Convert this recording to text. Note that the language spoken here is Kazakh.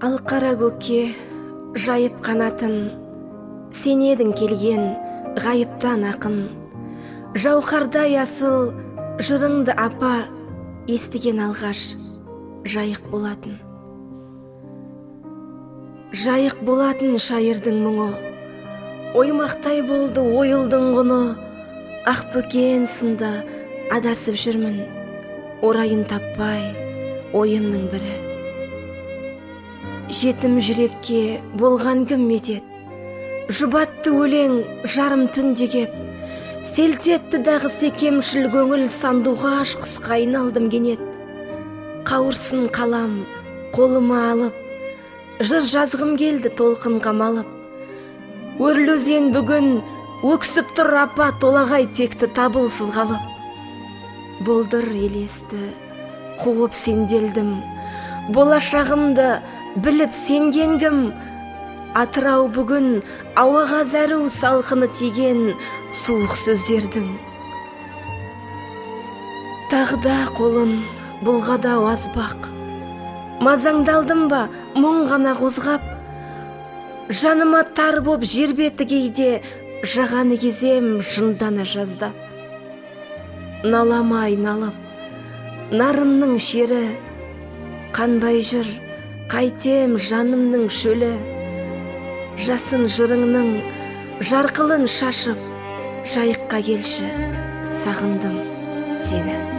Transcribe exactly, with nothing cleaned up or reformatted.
Ал қара көкке жайып қанатын, сен едің келген ғайыптан ақын. Жауһардай асыл жырыңды апа, естіген алғаш жайық болатын. Жайық болатын шайырдың мұңы, оймақтай болды ойылдың құны. Ақ бөкен сында адасып жүрмін, орайын таппай ойымның бірі. Жетім жүрекке болған кім медет, жұбатты өлең жарым түнде кеп. Селтетті дағы секемшіл көңіл, сандуғаш құсқа айналдым кенет. Қауырсын қалам қолыма алып, жыр жазғым келді толқын қамалып. Өрлі-өзен бүгін өксіп тұр апа, толағай текті табылсыз қалып. Болдыр елесті қуып сенделдім, болашағымды біліп сенгенгім. Атырау бүгін ауаға зәру салқыны тиген суық сөздердің. Тағда қолын бұлғадау азбақ, мазаңдалдым ба мұң ғана қозғап. Жаныма тар боп жер беті кейде, жағаны кезем жындана жаздап. Налама айналып, нарынның шері, қанбай жүр, қайтем жанымның шөлі. Жасын жырыңның жарқылын шашып, жайыққа келші, сағындым сені.